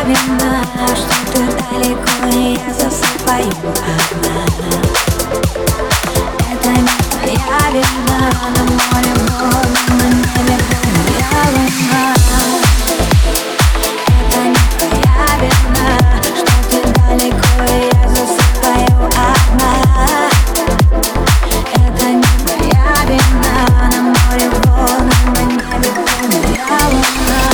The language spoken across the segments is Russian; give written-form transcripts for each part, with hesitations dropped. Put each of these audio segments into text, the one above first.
вина, что ты далеко, и я засыпаю одна. Это не твоя вина, на море волны, на небе полная луна. Это не твоя вина, что ты далеко, и я засыпаю одна. Это не твоя вина, на море волны, на небе полная луна.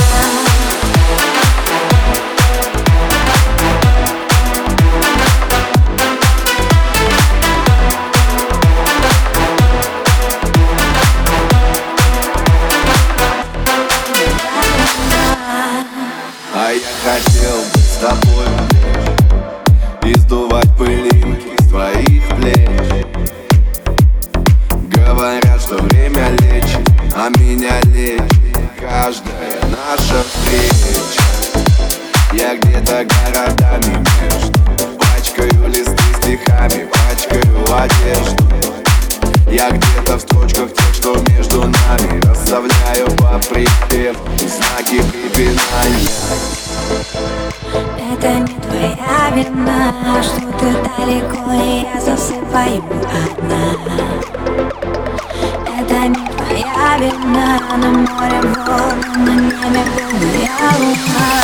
А я хотел бы с тобой и сдувать пылинки с твоих плеч. Говорят, что время лечит, а меня лечит каждая наша встреча. Я где-то городами между, пачкаю листы стихами, пачкаю одежду. Я где-то в строчках тех, что между нами, расставляю по припеву знаки препинания. Это не твоя вина, что ты далеко, и я засыпаю одна. Это не твоя вина, на море волны, на небе полная луна.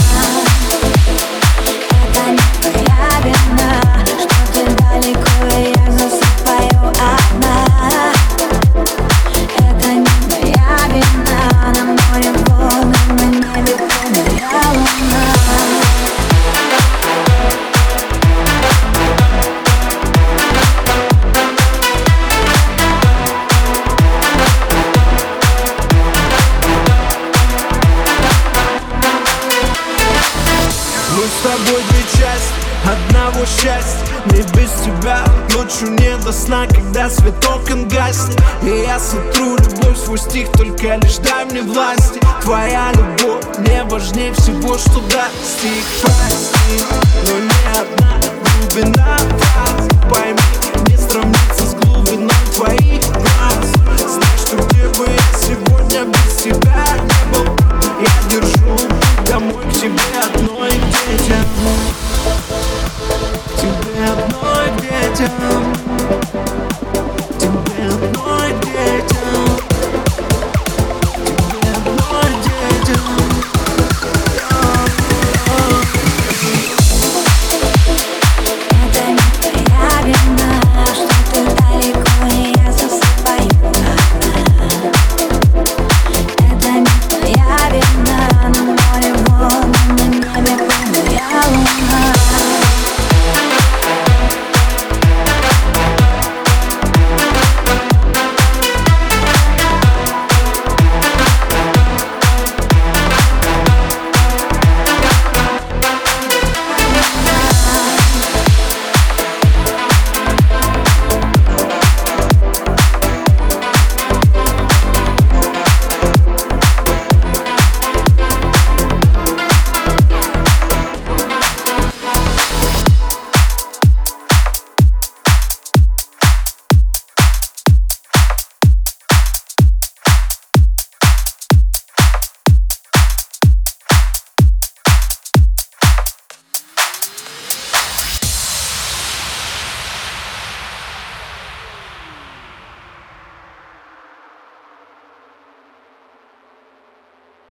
Это не твоя вина, что ты далеко, и я засыпаю одна. Это не твоя вина, на море волны, на небе полная луна. Мы с тобой две части одного счастья. Мне без тебя ночью не до сна, когда свет окон гаснет. И я сотру любовь свой стих, только лишь дай мне власти. Твоя любовь мне важнее всего, что даст. Стих прости, но не одна глубина фраз. Пойми, не сравнится с глубиной твоих глаз. Знай, что где бы я сегодня без тебя